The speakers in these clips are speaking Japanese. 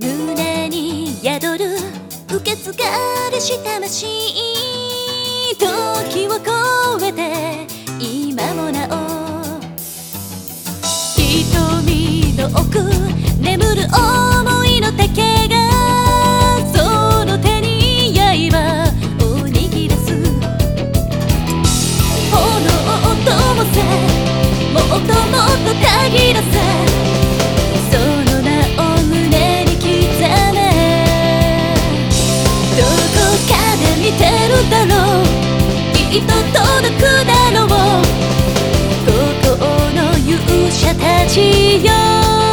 胸に宿る受け継がれし魂、時を超えて今もなお瞳の奥眠る想いの竹がその手に刃を握らす。炎を灯せ、もっともっとたぎらせ、その名を胸に刻め。どこかで見てるだろう、きっと届くだろう、孤高の勇者たちよ。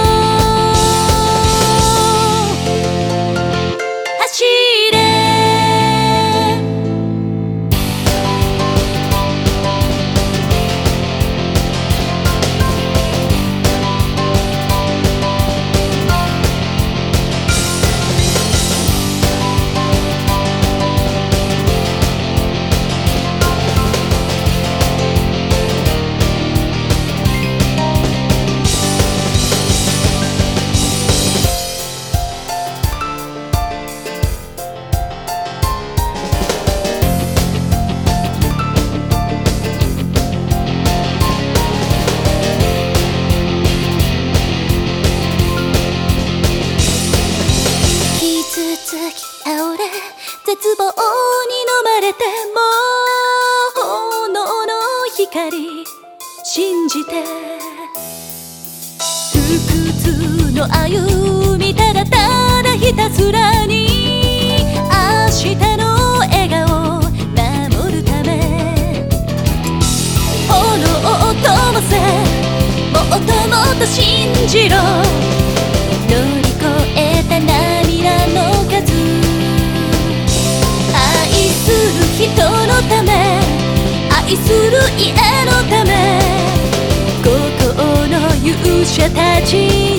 走れ絶望に飲まれても炎の光信じて、不屈の歩みただただひたすらに明日の笑顔を守るため、炎を灯せ、もっともっと信じろ、乗り越えた涙の数、人のため、愛する家のため、孤高の勇者たち